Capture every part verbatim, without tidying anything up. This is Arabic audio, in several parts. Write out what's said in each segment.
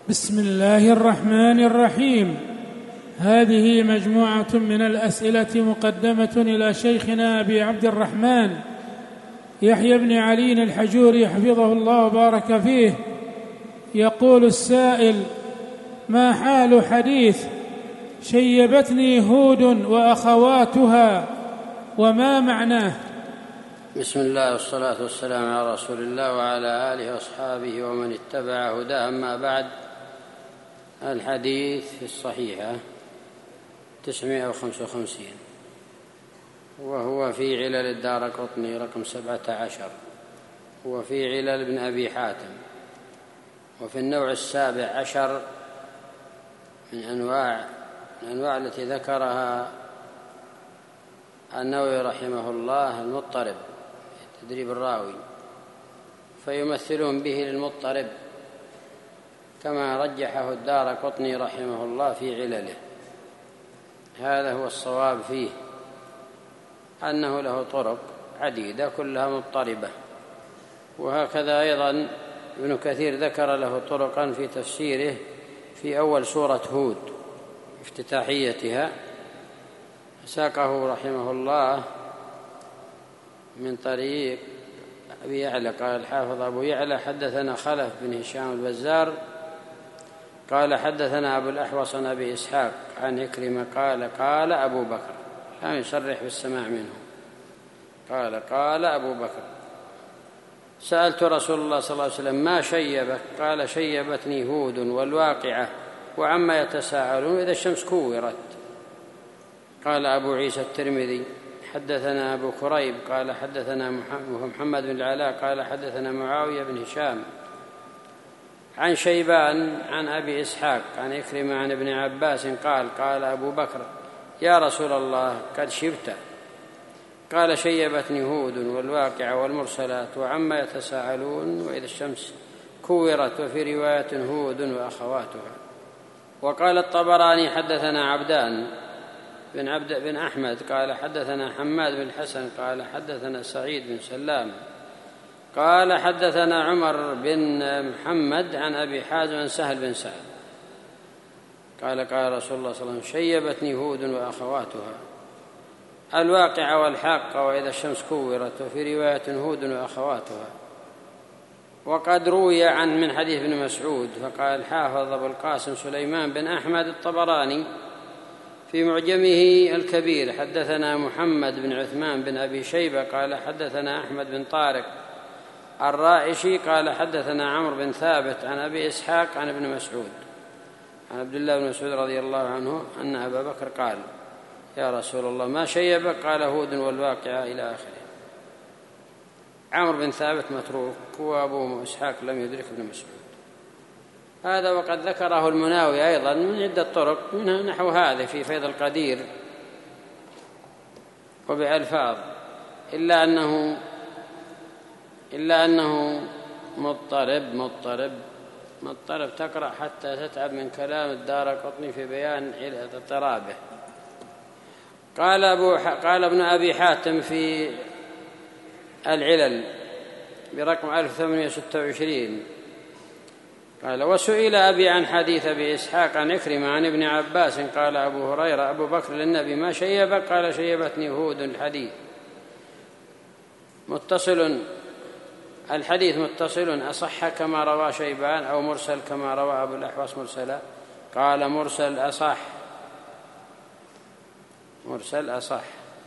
بسم الله الرحمن الرحيم. هذه مجموعة من الأسئلة مقدمة إلى شيخنا أبي عبد الرحمن يحيى بن علي الحجوري حفظه الله وبارك فيه. يقول السائل: ما حال حديث شيبتني هود وأخواتها وما معناه؟ بسم الله والصلاة والسلام على رسول الله وعلى آله وأصحابه ومن اتبع هداه. أما بعد، الحديث في الصحيحة تسعمائة وخمسة وخمسين، وهو في علل الدارقطني رقم سبعة عشر، وفي علل ابن أبي حاتم، وفي النوع السابع عشر من أنواع من أنواع التي ذكرها النووي رحمه الله المضطرب تدريب الراوي، فيمثلون به للمضطرب كما رجحه الدارقطني رحمه الله في علله. هذا هو الصواب فيه، أنه له طرق عديدة كلها مضطربة. وهكذا أيضا ابن كثير ذكر له طرقا في تفسيره في أول سورة هود افتتاحيتها، ساقه رحمه الله من طريق أبي يعلى. قال الحافظ أبو يعلى: حدثنا خلف بن هشام البزار قال حدثنا أبو الأحوص عن أبي إسحاق عن عكرمة قال قال أبو بكر، لم يصرح بالسماع منه، قال قال أبو بكر: سألت رسول الله صلى الله عليه وسلم: ما شيبك؟ قال: شيبتني هود والواقعة وعما يتساءلون إذا الشمس كورت. قال أبو عيسى الترمذي: حدثنا أبو كريب قال حدثنا محمد بن العلاء قال حدثنا معاوية بن هشام عن شيبان عن أبي إسحاق عن عكرمة عن ابن عباس قال قال أبو بكر: يا رسول الله قد شبت. قال: شيبتني هود والواقعة والمرسلات وعما يتساءلون وإذا الشمس كورت، وفي رواية هود وأخواتها. وقال الطبراني: حدثنا عبدان بن عبد بن أحمد قال حدثنا حماد بن الحسن قال حدثنا سعيد بن سلام قال حدثنا عمر بن محمد عن أبي حازم عن سهل بن سعد قال قال رسول الله صلى الله عليه وسلم: شيبتني هود وأخواتها الواقعة والحاقة وإذا الشمس كورت، وفي رواية هود وأخواتها. وقد روي عن من حديث ابن مسعود. فقال حافظ أبو القاسم سليمان بن أحمد الطبراني في معجمه الكبير: حدثنا محمد بن عثمان بن أبي شيبة قال حدثنا أحمد بن طارق الرائشي قال حدثنا عمرو بن ثابت عن أبي إسحاق عن ابن مسعود عن عبد الله بن مسعود رضي الله عنه أن أبا بكر قال: يا رسول الله ما شيبك؟ قال: هود والواقعة إلى آخره. عمرو بن ثابت متروك، وأبو إسحاق لم يدرك ابن مسعود. هذا وقد ذكره المناوي أيضا من عدة طرق منها نحو هذا في فيض القدير وبألفاظ، إلا أنه إلا أنه مضطرب مضطرب مضطرب تقرأ حتى تتعب من كلام الدارقطني في بيان اضطرابه. قال أبو قال ابن أبي حاتم في العلل برقم ألف وثمانمائة وستة وعشرين قال: وسئل أبي عن حديث أبي إسحاق عن عكرمة عن ابن عباس قال أبو هريرة: أبو بكر للنبي: ما شيبك؟ قال: شيبتني هود. الحديث متصل الحديث متصل أصح كما روى شيبان أو مرسل كما روى أبو الأحوص مرسلا؟ قال: مرسل أصح مرسل أصح.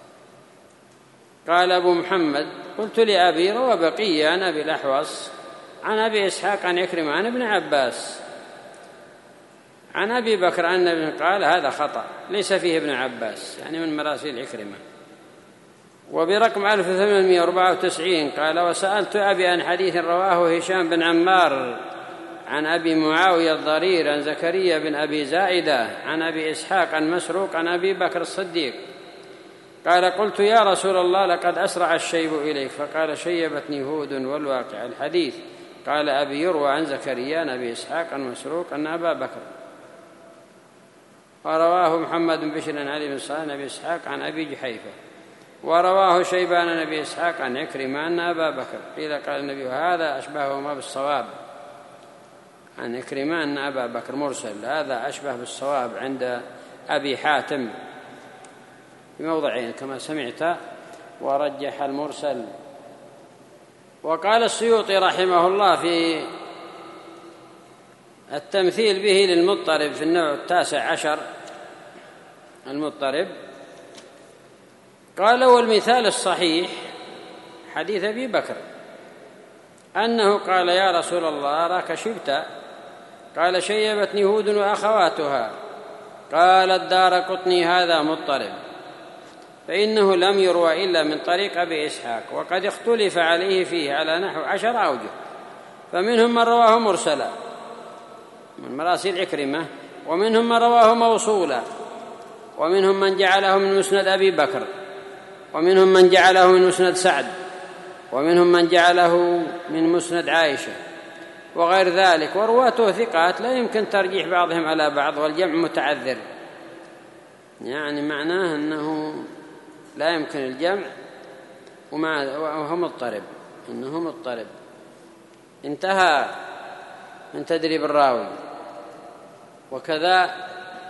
قال أبو محمد: قلت لأبي: روى بقية عن أبي الأحوص عن أبي إسحاق عن عكرمة عن ابن عباس عن أبي بكر عن النبي. قال: هذا خطأ، ليس فيه ابن عباس، يعني من مراسيل عكرمة. وبرقم ألف وثمانمائة وأربعة وتسعين قال: وسألت أبي عن حديث رواه هشام بن عمار عن أبي معاوية الضرير عن زكريا بن أبي زائدة عن أبي إسحاق عن مسروق عن أبي بكر الصديق قال: قلت: يا رسول الله لقد أسرع الشيب إليك. فقال: شيبتني هود والواقع. الحديث. قال أبي: يروى عن زكريا عن أبي إسحاق عن مسروق أن أبا بكر. ورواه محمد بن بشر عن علي بن صالح عن أبي إسحاق عن أبي جحيفة. ورواه شيبان عن أبي إسحاق عن عكرمة أن أبا بكر. قيل: قال النبي: هذا أشبههما بالصواب. عن عكرمة أن أبا بكر مرسل، هذا أشبه بالصواب عند أبي حاتم في موضعين كما سمعت، ورجح المرسل. وقال السيوطي رحمه الله في التمثيل به للمضطرب في النوع التاسع عشر المضطرب، قال: والمثال الصحيح حديث أبي بكر أنه قال: يا رسول الله أراك شبت. قال: شيبتني هود وأخواتها. قال الدارقطني: هذا مضطرب، فإنه لم يروى إلا من طريق أبي إسحاق، وقد اختلف عليه فيه على نحو عشر أوجه، فمنهم من رواه مرسلا من مراسيل عكرمة، ومنهم من رواه موصولا، ومنهم من جعله من مسند أبي بكر، ومنهم من جعله من مسند سعد، ومنهم من جعله من مسند عائشة وغير ذلك، ورواته ثقات لا يمكن ترجيح بعضهم على بعض، والجمع متعذر. يعني معناه أنه لا يمكن الجمع، وهو مضطرب، أنه مضطرب. انتهى من تدريب الراوي. وكذا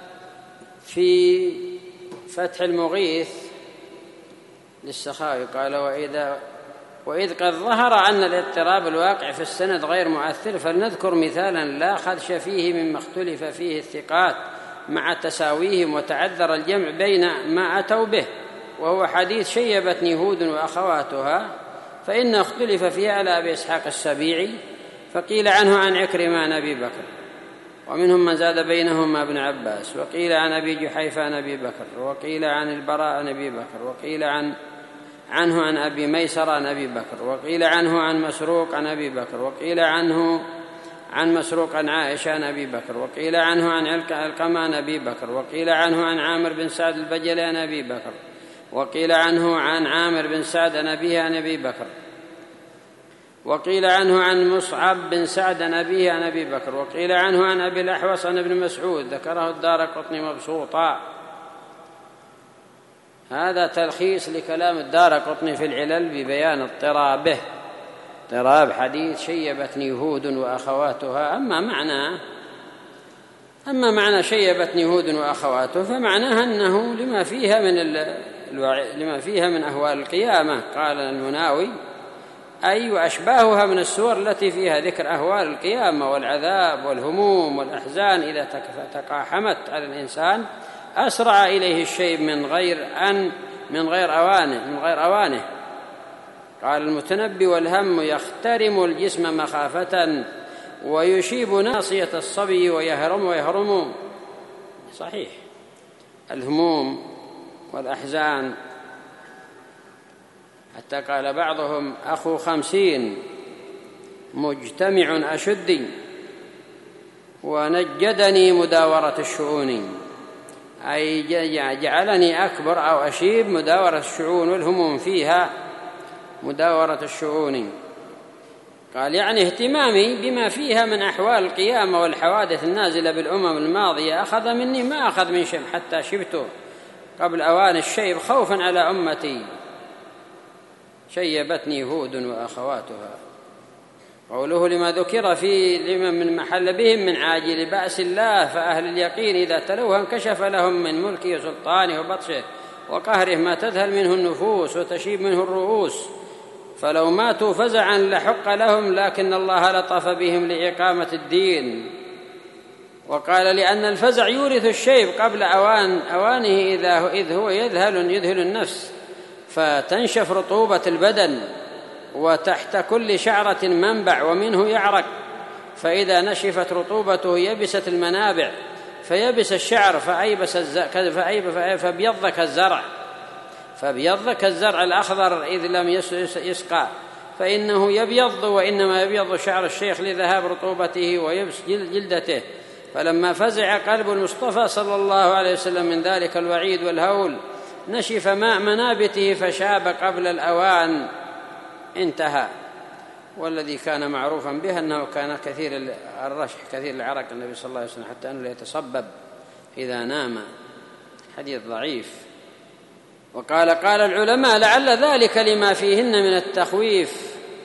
في فتح المغيث للسخاوي قال: وإذا وإذ قد ظهر أن الاضطراب الواقع في السند غير مؤثر، فلنذكر مثالا لا خدش فيه مما اختلف فيه الثقات مع تساويهم وتعذر الجمع بين ما أتوا به، وهو حديث شيبتني هود وأخواتها، فإن اختلف فيه على أبي إسحاق السبيعي، فقيل عنه عن عكرمة عن أبي بكر، ومنهم من زاد بينهما ابن عباس، وقيل عن أبي جحيفة عن أبي بكر، وقيل عن البراء عن أبي بكر، وقيل عن عنه عن أبي ميسر عن أبي بكر، وقيل عنه عن مسروق عن أبي بكر، وقيل عنه عن مسروق عن عائشة عن أبي بكر، وقيل عنه عن علقمة عن أبي بكر، وقيل عنه عن عامر بن سعد البجلي عن أبي بكر، وقيل عنه عن عامر بن سعد عن أبيه عن أبي بكر، وقيل عنه عن مصعب بن سعد عن أبيه عن أبي بكر، وقيل عنه عن أبي الأحوص عن ابن مسعود، ذكره الدارقطني مبسوطا. هذا تلخيص لكلام الدارقطني في العلل ببيان اضطرابه، اضطراب حديث شيبتني هود وأخواتها. أما معنى أما معنى شيبتني هود وأخواته فمعناها أنه لما فيها من لما فيها من أهوال القيامة. قال المناوي: أي وأشباهها من السور التي فيها ذكر أهوال القيامة والعذاب والهموم والأحزان إذا تقاحمت على الإنسان أسرع إليه الشيء من غير أن من غير أوانه من غير أوانه. قال المتنبي: والهم يخترم الجسم مخافة، ويشيب ناصية الصبي ويهرم ويهرم. صحيح، الهموم والأحزان، حتى قال بعضهم: أخو خمسين مجتمع أشدي، ونجدني مداورة الشؤون، أي جعلني أكبر أو أشيب مداورة الشؤون والهموم فيها مداورة الشؤون. قال يعني اهتمامي بما فيها من أحوال القيامة والحوادث النازلة بالأمم الماضية أخذ مني ما أخذ من شيء، حتى شبت قبل أوان الشيب خوفا على أمتي. شيبتني هود وأخواتها. قوله: لما ذكر في لمن من محل بهم من عاجل بأس الله، فأهل اليقين إذا تلوها انكشف لهم من ملكه وسلطانه وبطشه وقهره ما تذهل منه النفوس وتشيب منه الرؤوس، فلو ماتوا فزعا لحق لهم، لكن الله لطف بهم لإقامة الدين. وقال: لأن الفزع يورث الشيب قبل أوان أوانه إذا إذ هو يذهل يذهل النفس، فتنشف رطوبة البدن، وتحت كل شعرة منبع ومنه يعرق، فإذا نشفت رطوبته يبست المنابع، فيبس الشعر فأيبس الز... فبيض كالزرع فبيض كالزرع الأخضر إذ لم يسقى، فإنه يبيض، وإنما يبيض شعر الشيخ لذهاب رطوبته ويبس جلدته. فلما فزع قلب المصطفى صلى الله عليه وسلم من ذلك الوعيد والهول نشف ماء منابته فشاب قبل الأوان. انتهى. والذي كان معروفا به أنه كان كثير الرشح كثير العرق النبي صلى الله عليه وسلم، حتى أنه يتصبب إذا نام. حديث ضعيف. وقال: قال العلماء: لعل ذلك لما فيهن من التخويف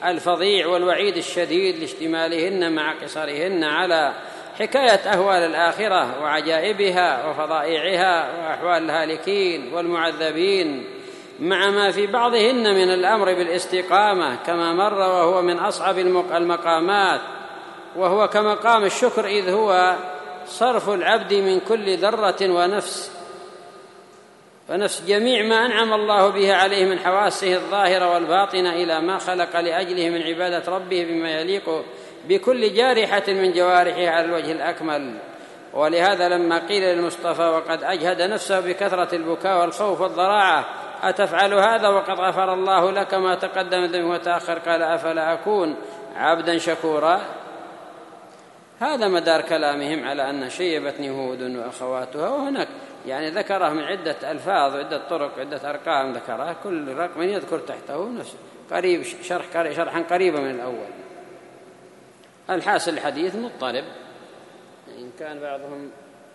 الفظيع والوعيد الشديد لاشتمالهن مع قصرهن على حكاية أهوال الآخرة وعجائبها وفضائعها وأحوال الهالكين والمعذبين، مع ما في بعضهن من الأمر بالاستقامة كما مر، وهو من أصعب المقامات، وهو كمقام الشكر، إذ هو صرف العبد من كل ذرة ونفس ونفس جميع ما أنعم الله به عليه من حواسه الظاهرة والباطنة إلى ما خلق لأجله من عبادة ربه بما يليق بكل جارحة من جوارحه على الوجه الأكمل. ولهذا لما قيل للمصطفى وقد أجهد نفسه بكثرة البكاء والخوف والضراعة أتفعل هذا وقد غفر الله لك ما تقدم ذنبه وتأخر، قال أفلا أكون عبدا شكورا. هذا مدار كلامهم على أن شيبتني هود وأخواتها، وهناك يعني ذكره من عدة ألفاظ وعدة طرق وعدة أرقام ذكرها، كل رقم يذكر تحته نفسه قريب شرح شرحا قريبا من الأول. الحاصل الحديث مضطرب، إن كان بعضهم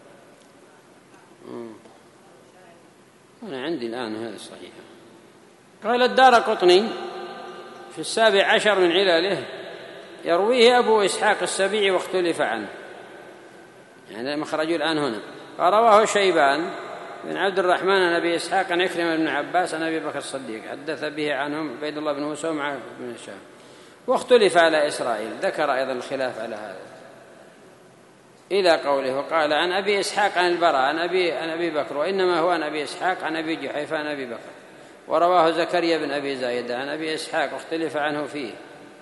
أنا عندي الآن هذا الصحيح. قال الدارقطني في السابع عشر من علله يرويه أبو إسحاق السبيعي واختلف عنه، يعني مخرجه الآن هنا. فرواه شيبان بن عبد الرحمن عن أبي إسحاق عن عكرمة بن عباس عن أبي بكر الصديق حدث به عنهم عبيد الله بن موسى ومعاذ بن هشام، واختلف على إسرائيل، ذكر أيضا الخلاف على هذا إلى قوله وقال عن أبي إسحاق عن البراء عن أبي, عن أبي بكر، وإنما هو عن أبي إسحاق عن أبي جحيفة عن أبي بكر. ورواه زكريا بن أبي زايدة عن أبي إسحاق واختلف عنه فيه،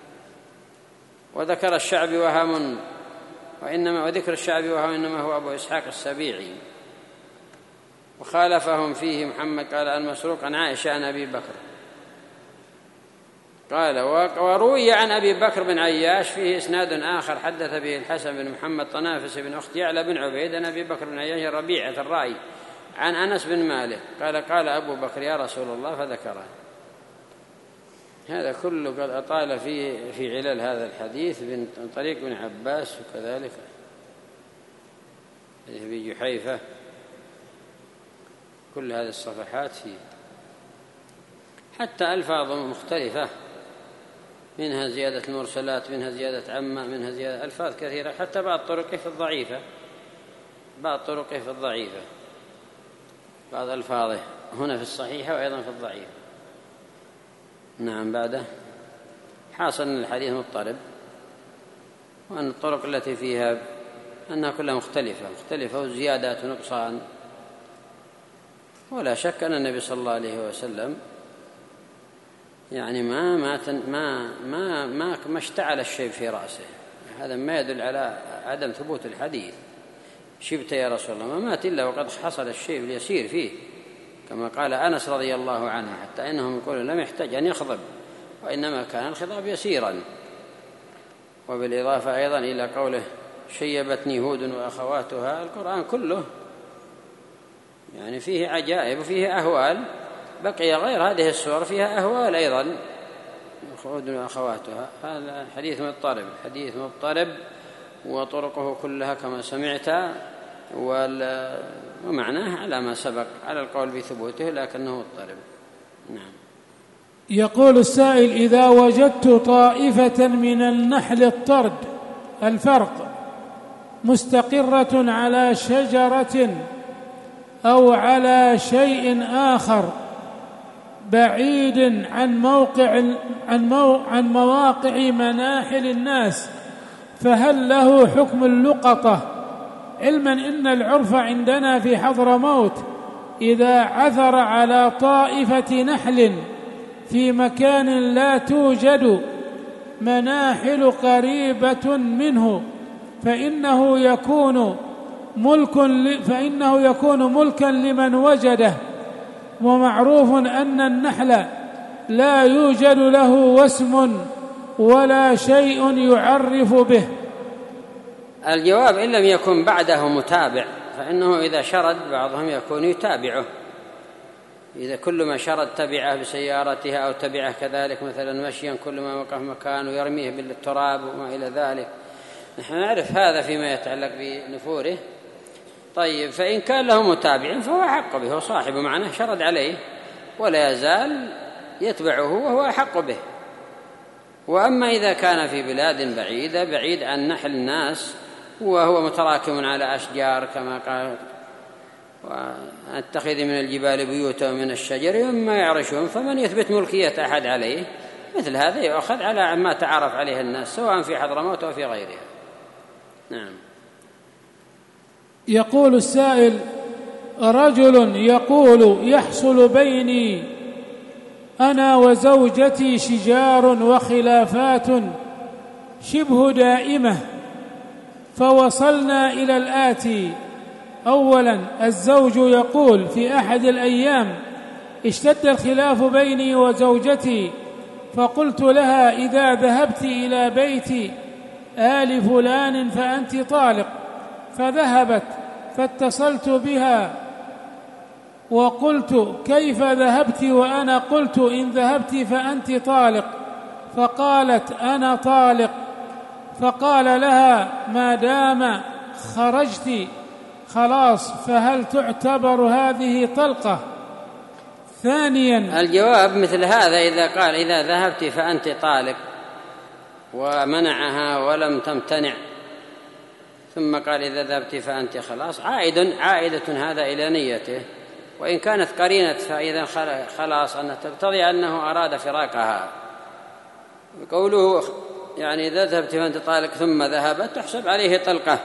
وذكر الشعبي وهم وإنما وذكر الشعبي وهم إنما هو أبو إسحاق السبيعي، وخالفهم فيه محمد قال عن مسروق عن عائشة عن أبي بكر قال. وروي عن أبي بكر بن عياش فيه إسناد آخر حدث به الحسن بن محمد طنافس بن أخت يعلى بن عبيد عن أبي بكر بن عياش ربيعة الرأي عن أنس بن مالك قال قال أبو بكر يا رسول الله فذكره. هذا كله قد أطال في في علل هذا الحديث من طريق ابن عباس، وكذلك أبي جحيفة، كل هذه الصفحات فيه حتى ألفاظ مختلفة، منها زيادة المرسلات، منها زيادة عمة، منها زيادة ألفاظ كثيرة، حتى بعض طرقه في الضعيفة بعض طرقه في الضعيفة بعض ألفاظه هنا في الصحيحة وأيضا في الضعيفة. نعم. بعده حاصل أن الحديث مضطرب، وأن الطرق التي فيها أنها كلها مختلفة مختلفة وزيادات ونقصان. ولا شك أن النبي صلى الله عليه وسلم يعني ما ما ما ما ما, ما اشتعل الشيء في رأسه، هذا ما يدل على عدم ثبوت الحديث. شبت يا رسول الله، ما مات إلا وقد حصل الشيء اليسير فيه، كما قال أنس رضي الله عنه، حتى إنهم يقولون لم يحتاج أن يخضب، وإنما كان الخضاب يسيرا. وبالإضافة أيضا إلى قوله شيبتني هود وأخواتها، القرآن كله يعني فيه عجائب وفيه أهوال، بقي غير هذه السور فيها أهوال أيضا، هود وأخواتها. هذا حديث مضطرب حديث مضطرب وطرقه كلها كما سمعت، ومعناه على ما سبق على القول بثبوته، لكنه مضطرب. نعم. يقول السائل إذا وجدت طائفة من النحل الطرد الفرق مستقرة على شجرة أو على شيء آخر بعيد عن موقع عن, مو عن مواقع مناحل الناس، فهل له حكم اللقطة؟ علما إن العرف عندنا في حضرموت إذا عثر على طائفة نحل في مكان لا توجد مناحل قريبة منه فإنه يكون ملك فإنه يكون ملكا لمن وجده، ومعروف أن النحل لا يوجد له وسم ولا شيء يعرف به. الجواب إن لم يكن بعده متابع، فإنه إذا شرد بعضهم يكون يتابعه، إذا كل ما شرد تبعه بسيارتها أو تبعه كذلك مثلا مشيا، كل ما وقف مكان ويرميه بالتراب وما إلى ذلك. نحن نعرف هذا فيما يتعلق بنفوره. طيب، فإن كان له متابع فهو أحق به، هو صاحبه معناه شرد عليه ولا يزال يتبعه وهو أحق به. وأما إذا كان في بلاد بعيدة بعيد عن نحل الناس وهو متراكم على أشجار كما قال واتخذ من الجبال بيوتا ومن الشجر مما يعرشون، فمن يثبت ملكية أحد عليه مثل هذا يؤخذ على ما تعرف عليه الناس سواء في حضرموت أو في غيرها. نعم. يقول السائل: رجل يقول يحصل بيني أنا وزوجتي شجار وخلافات شبه دائمة، فوصلنا إلى الآتي: أولا، الزوج يقول في أحد الأيام اشتد الخلاف بيني وزوجتي، فقلت لها: إذا ذهبت إلى بيت آل فلان فأنت طالق، فذهبت، فاتصلت بها وقلت: كيف ذهبت وأنا قلت إن ذهبت فأنت طالق؟ فقالت: أنا طالق. فقال لها: ما دام خرجت خلاص، فهل تعتبر هذه طلقة؟ ثانيا، الجواب مثل هذا إذا قال إذا ذهبت فأنت طالق ومنعها ولم تمتنع، ثم قال إذا ذهبت فأنت خلاص، عائد عائدة هذا إلى نيته، وإن كانت قرينة فإذا خلاص أن تقتضي أنه أراد فراقها. قوله يعني إذا ذهبت فأنت طالق ثم ذهبت تحسب عليه طلقة،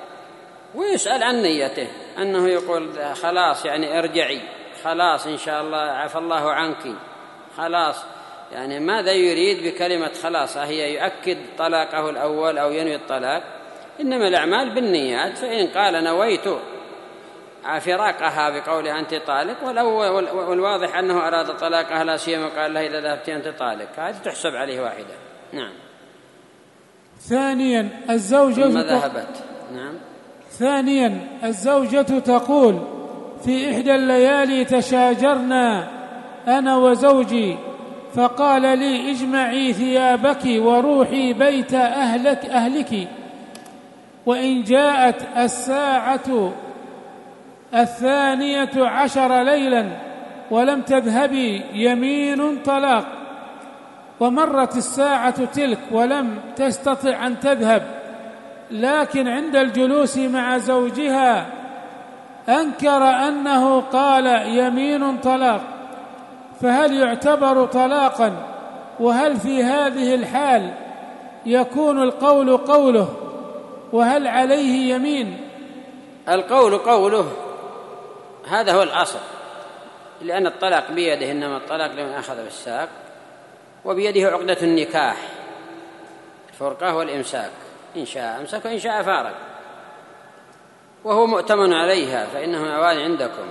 ويسأل عن نيته أنه يقول خلاص يعني ارجعي، خلاص إن شاء الله عفى الله عنك، خلاص، يعني ماذا يريد بكلمة خلاص؟ هي يؤكد طلاقه الأول أو ينوي الطلاق؟ إنما الأعمال بالنيات، فإن قال نويت فراقها بقوله أنت طالق، والواضح أنه أراد طلاقها لا سيما قال لها إذا ذهبت أنت طالق، هذه تحسب عليه واحدة. نعم. ثانيا، الزوجة ثم ذهبت. نعم. ثانيا، الزوجة تقول: في إحدى الليالي تشاجرنا أنا وزوجي، فقال لي: اجمعي ثيابك وروحي بيت أهلك أهلك، وإن جاءت الساعة الثانية عشر ليلا ولم تذهبي يمين طلاق. ومرت الساعة تلك ولم تستطع أن تذهب، لكن عند الجلوس مع زوجها أنكر أنه قال يمين طلاق، فهل يعتبر طلاقا؟ وهل في هذه الحال يكون القول قوله؟ وهل عليه يمين؟ القول قوله، هذا هو الأصل، لأن الطلاق بيده، إنما الطلاق لمن أخذ بالساق، وبيده عقدة النكاح، الفرقة والإمساك، إن شاء أمسك وإن شاء فارق، وهو مؤتمن عليها، فإنه أوان عندكم،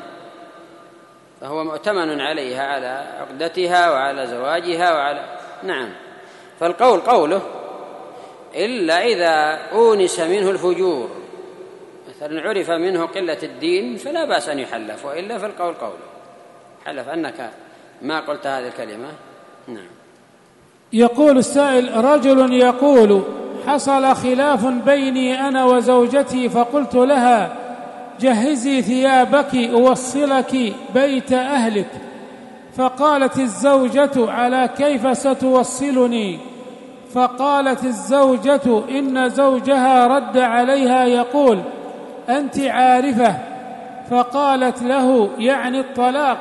فهو مؤتمن عليها على عقدتها وعلى زواجها وعلى نعم. فالقول قوله، إلا إذا أونس منه الفجور، مثلا عرف منه قلة الدين فلا بأس أن يحلف، وإلا فالقول قوله، حلف أنك ما قلت هذه الكلمة. نعم. يقول السائل: رجل يقول حصل خلاف بيني أنا وزوجتي، فقلت لها: جهزي ثيابك أوصلك بيت أهلك، فقالت الزوجة: على كيف ستوصلني؟ فقالت الزوجة إن زوجها رد عليها يقول: أنت عارفة. فقالت له: يعني الطلاق؟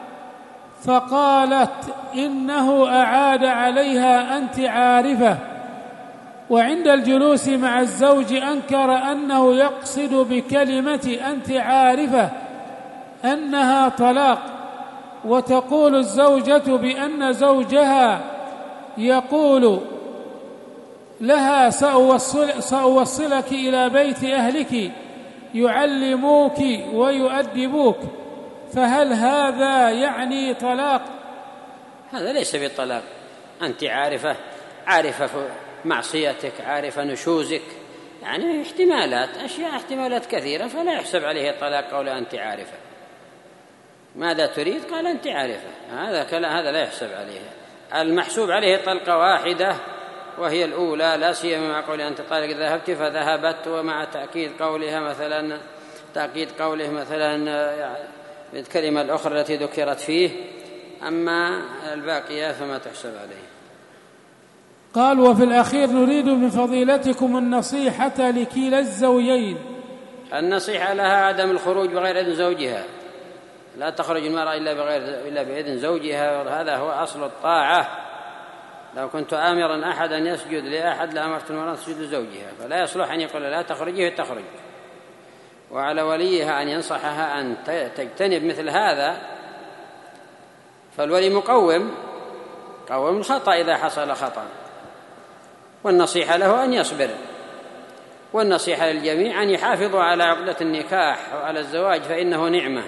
فقالت إنه أعاد عليها: أنت عارفة. وعند الجلوس مع الزوج أنكر أنه يقصد بكلمة أنت عارفة أنها طلاق، وتقول الزوجة بأن زوجها يقول لها: سأوصل سأوصلك إلى بيت أهلك يعلموك ويؤدبوك، فهل هذا يعني طلاق؟ هذا ليس بطلاق. أنت عارفة، عارفة معصيتك، عارفة نشوزك، يعني احتمالات، أشياء احتمالات كثيرة، فلا يحسب عليه الطلاق قول أنت عارفة. ماذا تريد؟ قال أنت عارفة، هذا كلا هذا لا يحسب عليه. المحسوب عليه طلقة واحدة وهي الأولى، لا سيما مع قول أنت طالق ذهبت فذهبت، ومع تأكيد قولها مثلا تأكيد قوله مثلا بالكلمة الأخرى التي ذكرت فيه. أما الباقية فما تحسب عليه. قال: وفي الأخير نريد من فضيلتكم النصيحة لكلا الزوجين. النصيحة لها عدم الخروج بغير إذن زوجها، لا تخرج المرأة إلا بغير إلا بإذن زوجها، هذا هو أصل الطاعة. لو كنت آمرا أحدا يسجد لأحد لأمرت المرأة تسجد لزوجها، فلا يصلح أن يقول لا تخرجيه تخرج، وعلى وليها أن ينصحها أن تجتنب مثل هذا. فالولي مقوم قوم الخطأ إذا حصل خطأ، والنصيحة له أن يصبر، والنصيحة للجميع أن يحافظوا على عقدة النكاح وعلى الزواج فإنه نعمة،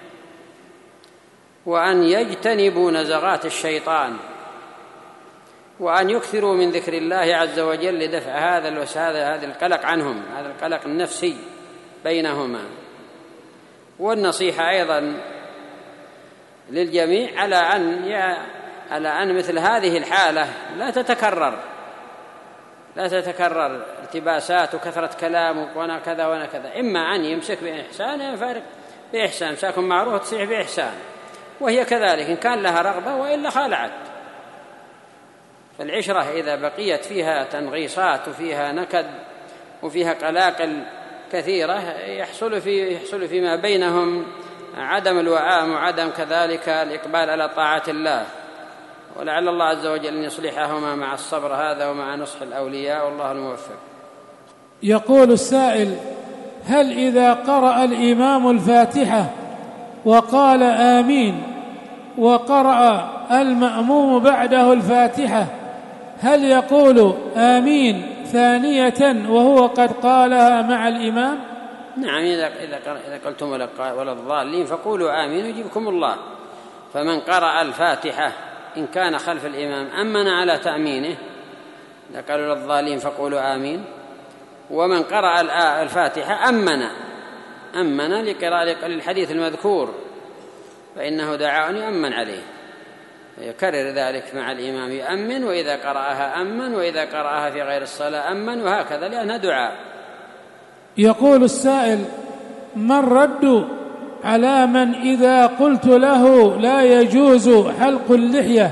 وأن يجتنبوا نزغات الشيطان، وأن يكثروا من ذكر الله عز وجل لدفع هذا هذا القلق عنهم، هذا القلق النفسي بينهما. والنصيحة أيضا للجميع على أن على أن مثل هذه الحالة لا تتكرر لا تتكرر التباسات وكثرة كلام وانا كذا وانا كذا، إما أن يمسك بإحسان يفارق بإحسان، ساكن معروف تصيح بإحسان، وهي كذلك إن كان لها رغبة وإلا خالعت. فالعشرة إذا بقيت فيها تنغيصات وفيها نكد وفيها قلاقل كثيرة يحصل في يحصل فيما بينهم عدم الوئام وعدم كذلك الإقبال على طاعة الله، ولعل الله عز وجل أن يصلحهما مع الصبر هذا ومع نصح الأولياء، والله الموفق. يقول السائل: هل إذا قرأ الإمام الفاتحة وقال آمين وقرأ المأموم بعده الفاتحة هل يقول آمين ثانية وهو قد قالها مع الإمام؟ نعم، إذا إذا قلتم ولا الضالين فقولوا آمين يجيبكم الله. فمن قرأ الفاتحة إن كان خلف الإمام أمن على تأمينه، إذا قالوا للضالين فقولوا آمين. ومن قرأ الفاتحة أمن أمن لقراءة الحديث المذكور فإنه دعاء يؤمن عليه، يكرر ذلك مع الإمام يؤمن، وإذا قرأها أمن، وإذا قرأها في غير الصلاة أمن، وهكذا لأنها دعاء. يقول السائل: ما الرد على من إذا قلت له لا يجوز حلق اللحية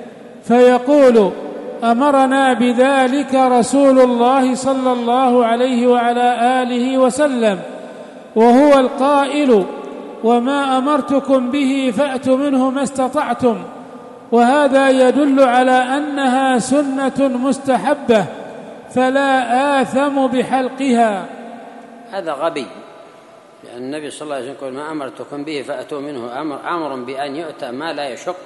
فيقول أمرنا بذلك رسول الله صلى الله عليه وعلى آله وسلم، وهو القائل وما أمرتكم به فأتوا منه ما استطعتم، وهذا يدل على أنها سنة مستحبة فلا آثم بحلقها؟ هذا غبي، لأن النبي صلى الله عليه وسلم يقول ما أمرتكم به فأتوا منه أمر, أمر بأن يؤتى ما لا يشق،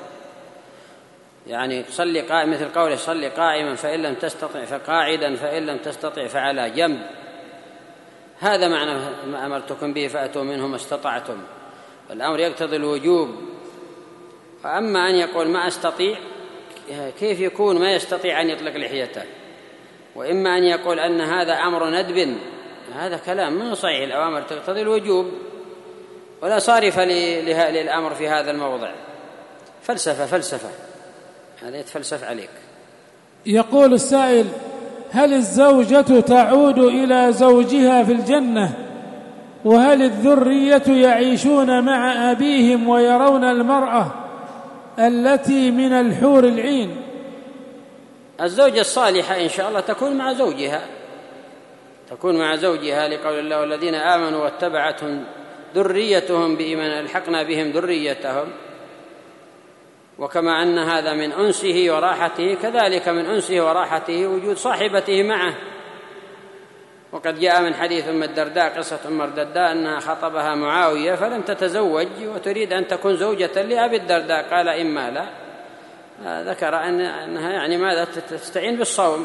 يعني صلي قائما، مثل قوله صلي قائما فإن لم تستطع فقاعدا فإن لم تستطع فعلى جنب، هذا معنى ما أمرتكم به فأتوا منه ما استطعتم. الأمر يقتضي الوجوب. وأما أن يقول ما أستطيع، كيف يكون ما يستطيع أن يطلق لحيته؟ وإما أن يقول أن هذا أمر ندب، هذا كلام ما صحيح. الأوامر تقتضي الوجوب ولا صارف للأمر في هذا الموضع. فلسفة فلسفة هذا يتفلسف عليك. يقول السائل: هل الزوجة تعود إلى زوجها في الجنة؟ وهل الذرية يعيشون مع أبيهم ويرون المرأة التي من الحور العين؟ الزوجة الصالحة إن شاء الله تكون مع زوجها تكون مع زوجها لقول الله والذين آمنوا واتبعتهم ذريتهم بإيمان ألحقنا بهم ذريتهم. وكما أن هذا من أنسه وراحته كذلك من أنسه وراحته وجود صاحبته معه. وقد جاء من حديث أم الدرداء قصة أم الدرداء أنها خطبها معاوية فلم تتزوج وتريد أن تكون زوجة لأبي الدرداء، قال إما لا، ذكر أنها يعني ماذا تستعين بالصوم.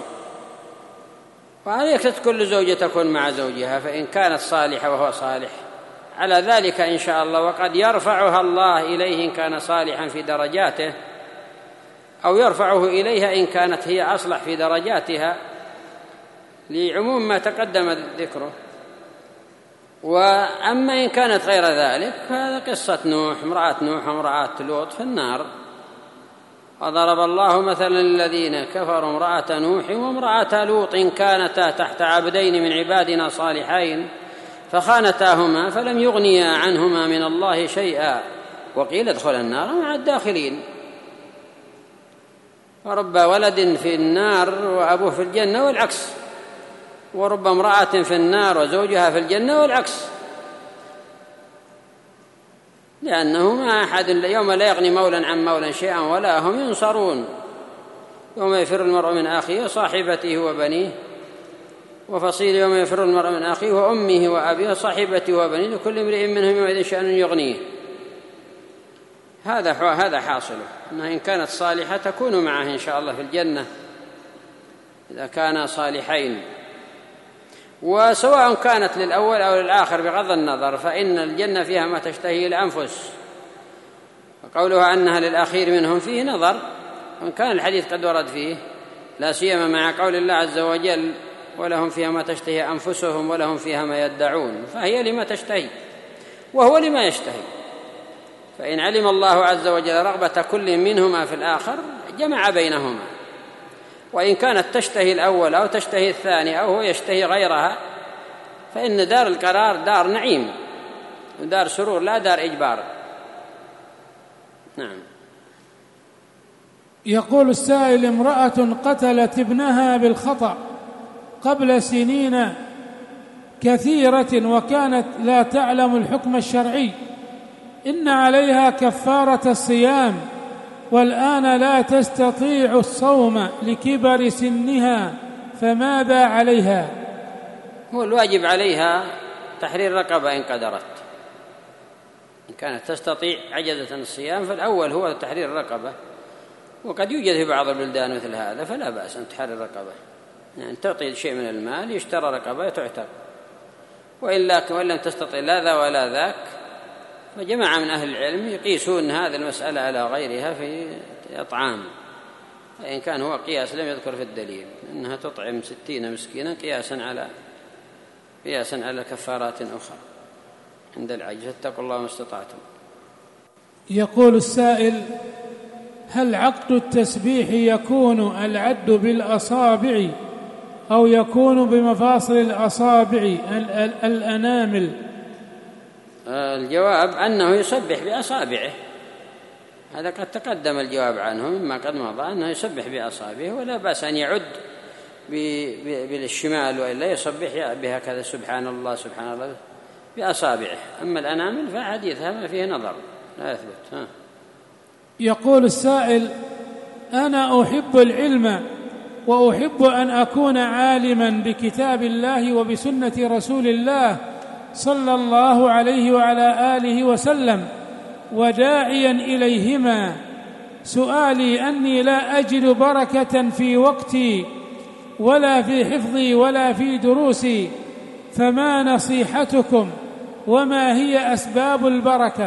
وعليك كل زوجة تكون مع زوجها، فإن كانت صالحة وهو صالح على ذلك إن شاء الله، وقد يرفعها الله إليه إن كان صالحا في درجاته، أو يرفعه إليها إن كانت هي أصلح في درجاتها، لعموم ما تقدم ذكره. وأما إن كانت غير ذلك فهذا قصة نوح، امرأة نوح وامرأة لوط في النار. وضرب الله مثلا الذين كفروا امرأة نوح وامرأة لوط كانتا تحت عبدين من عبادنا صالحين فخانتاهما فلم يغنيا عنهما من الله شيئا وقيل ادخلا النار مع الداخلين. ورب ولد في النار وأبوه في الجنة والعكس، ورب امرأة في النار وزوجها في الجنة والعكس، لأنه ما أحد يوم لا يغني مولا عن مولا شيئا ولا هم ينصرون. يوم يفر المرء من أخيه وصاحبته وبنيه وفصيل، يوم يفر المرء من أخيه وأمه وأبيه وصاحبته وبنيه لكل امرئ منهم يومئذ شأن يغنيه. هذا هذا حاصله، أنها إن كانت صالحة تكون معه إن شاء الله في الجنة إذا كانا صالحين، وسواء كانت للأول أو للآخر بغض النظر، فإن الجنة فيها ما تشتهي الأنفس، وقولها أنها للأخير منهم فيه نظر، وإن كان الحديث قد ورد فيه، لا سيما مع قول الله عز وجل ولهم فيها ما تشتهي أنفسهم ولهم فيها ما يدعون، فهي لما تشتهي وهو لما يشتهي. فإن علم الله عز وجل رغبة كل منهما في الآخر جمع بينهما، وإن كانت تشتهي الأول أو تشتهي الثاني أو هو يشتهي غيرها، فإن دار القرار دار نعيم ودار سرور لا دار إجبار. نعم. يقول السائل: امرأة قتلت ابنها بالخطأ قبل سنين كثيرة وكانت لا تعلم الحكم الشرعي، إن عليها كفارة الصيام، والآن لا تستطيع الصوم لكبر سنها، فماذا عليها؟ هو الواجب عليها تحرير رقبة إن قدرت، إن كانت تستطيع عجزة الصيام فالأول هو تحرير الرقبة، وقد يوجد في بعض البلدان مثل هذا فلا بأس أن تحرر رقبة، يعني تعطي شيء من المال يشترى رقبة تعتق، وإلا وإن لم تستطيع لا ذا ولا ذاك، فجماعة من أهل العلم يقيسون هذه المسألة على غيرها في إطعام، فإن كان هو قياس لم يذكر في الدليل أنها تطعم ستين مسكينا قياسا على قياسا على كفارات أخرى عند العجز. اتقوا الله ما استطعتم. يقول السائل: هل عقد التسبيح يكون العد بالأصابع أو يكون بمفاصل الأصابع الأنامل؟ الجواب أنه يسبح بأصابعه، هذا قد تقدم الجواب عنه مما قد مضى، أنه يسبح بأصابعه ولا بأس أن يعد بالشمال، وإلا يسبح بها كذا سبحان الله سبحان الله بأصابعه. أما الأنامل فحديثها ما فيه نظر لا يثبت. ها. يقول السائل: أنا أحب العلم وأحب أن أكون عالما بكتاب الله وبسنة رسول الله صلى الله عليه وعلى آله وسلم وداعيا إليهما، سؤالي أني لا أجد بركة في وقتي ولا في حفظي ولا في دروسي، فما نصيحتكم وما هي أسباب البركة؟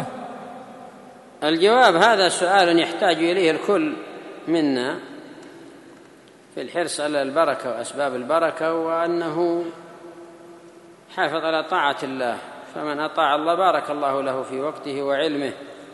الجواب: هذا سؤال يحتاج إليه الكل منا في الحرص على البركة وأسباب البركة، وأنه حافظ على طاعة الله، فمن أطاع الله بارك الله له في وقته وعلمه،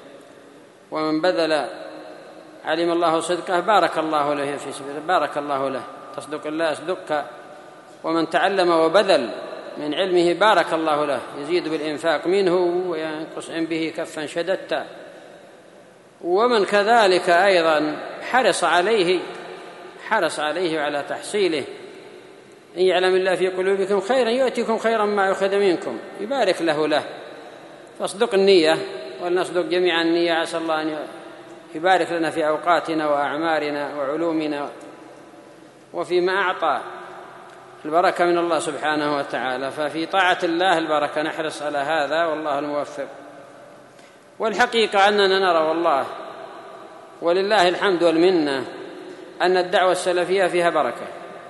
ومن بذل علم الله صدقه بارك الله له في سبيله بارك الله له، تصدق الله يصدقك، ومن تعلم وبذل من علمه بارك الله له، يزيد بالإنفاق منه وينقص إن به كفا شددت، ومن كذلك أيضا حرص عليه حرص عليه على تحصيله، إن يعلم الله في قلوبكم خيرا يؤتكم خيرا ما يؤخذ منكم يبارك له له. فاصدق النية، ولنصدق جميعا النية، عسى الله أن يبارك لنا في أوقاتنا وأعمارنا وعلومنا وفيما أعطى البركة من الله سبحانه وتعالى، ففي طاعة الله البركة، نحرص على هذا والله الموفق. والحقيقة أننا نرى والله ولله الحمد والمنة أن الدعوة السلفية فيها بركة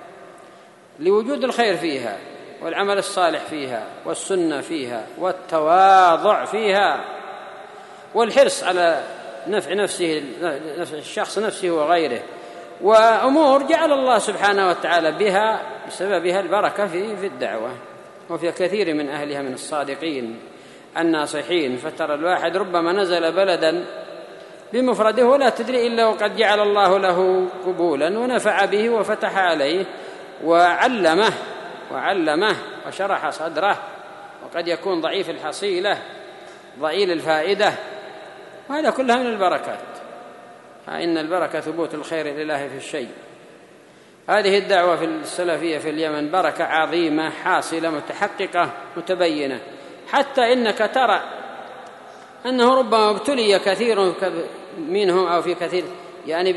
لوجود الخير فيها والعمل الصالح فيها والسنة فيها والتواضع فيها والحرص على نفع نفسه نفع الشخص نفسه وغيره، وأمور جعل الله سبحانه وتعالى بها بسببها البركة في في الدعوة وفي كثير من أهلها من الصادقين الناصحين. فترى الواحد ربما نزل بلدا بمفرده ولا تدري إلا وقد جعل الله له قبولا ونفع به وفتح عليه وعلمه وعلمه وشرح صدره، وقد يكون ضعيف الحصيلة ضئيل الفائدة، وهذا كلها من البركات. إن البركة ثبوت الخير لله في الشيء. هذه الدعوة في السلفية في اليمن بركة عظيمة حاصلة متحققة متبينة، حتى إنك ترى أنه ربما ابتلي كثير منهم أو في كثير يعني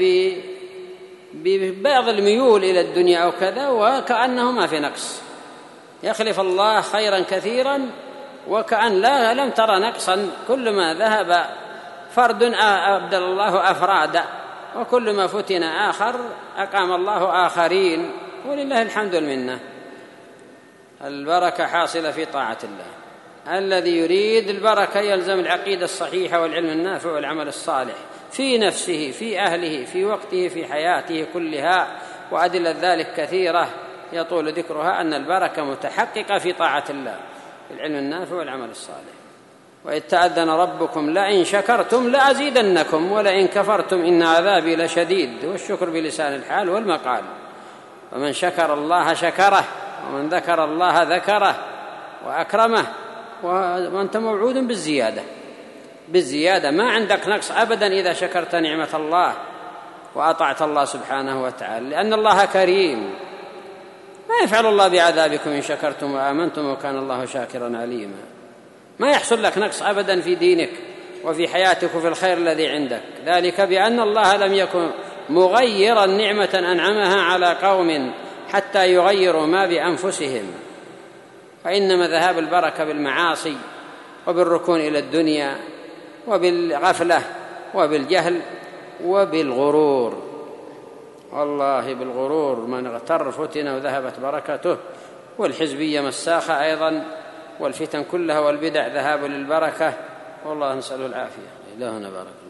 ببعض الميول إلى الدنيا أو كذا، وكأنه ما في نقص، يخلف الله خيرا كثيرا وكأن لا لم ترى نقصا. كل ما ذهب فرد أبدل الله أفرادا، وكل ما فتن آخر أقام الله آخرين، ولله الحمد والمنة. البركة حاصلة في طاعة الله. الذي يريد البركة يلزم العقيدة الصحيحة والعلم النافع والعمل الصالح في نفسه في أهله في وقته في حياته كلها، وأدلة ذلك كثيرة يطول ذكرها، أن البركة متحققة في طاعة الله العلم النافع والعمل الصالح. وإذ تأذن ربكم لئن شكرتم لأزيدنكم ولئن كفرتم إن عذابي لشديد. والشكر بلسان الحال والمقال، ومن شكر الله شكره، ومن ذكر الله ذكره وأكرمه، وأنت موعود بالزيادة بالزيادة، ما عندك نقص أبدا إذا شكرت نعمة الله وأطعت الله سبحانه وتعالى، لأن الله كريم. ما يفعل الله بعذابكم إن شكرتم وآمنتم وكان الله شاكرا عليما. ما يحصل لك نقص أبدا في دينك وفي حياتك وفي الخير الذي عندك، ذلك بأن الله لم يكن مغيرا نعمة أنعمها على قوم حتى يغيروا ما بأنفسهم. فإنما ذهاب البركة بالمعاصي وبالركون إلى الدنيا وبالغفلة وبالجهل وبالغرور. والله بالغرور من اغتر فتن وذهبت بركته. والحزبية مساخة أيضا، والفتن كلها والبدع ذهاب للبركة، والله نسأل العافية. إلهنا بارك.